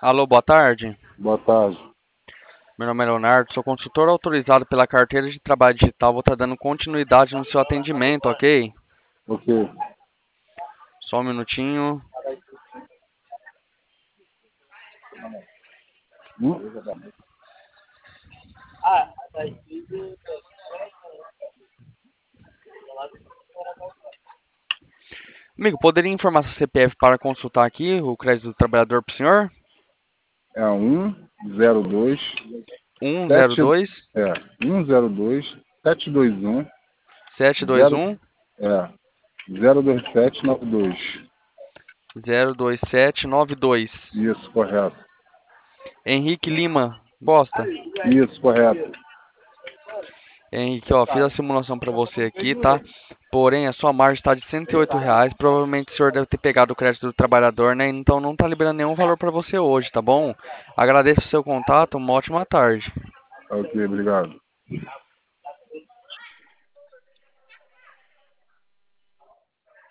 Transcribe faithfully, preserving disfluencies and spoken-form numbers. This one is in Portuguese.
Alô, boa tarde. Boa tarde. Meu nome é Leonardo, sou consultor autorizado pela Carteira de Trabalho Digital. Vou estar dando continuidade no seu atendimento, ok? Ok. Só um minutinho. Hum? Amigo, poderia informar seu C P F para consultar aqui o crédito do trabalhador para o senhor? É um zero dois um zero sete dois é um zero dois sete dois um sete dois zero um é zero dois sete nove dois. zero dois sete nove dois. Isso, correto. Henrique Lima Costa. Isso, correto. Henrique, ó, fiz a simulação para você aqui, tá? Porém, a sua margem está de cento e oito reais. Provavelmente o senhor deve ter pegado o crédito do trabalhador, né? Então não está liberando nenhum valor para você hoje, tá bom? Agradeço o seu contato, uma ótima tarde. Ok, obrigado.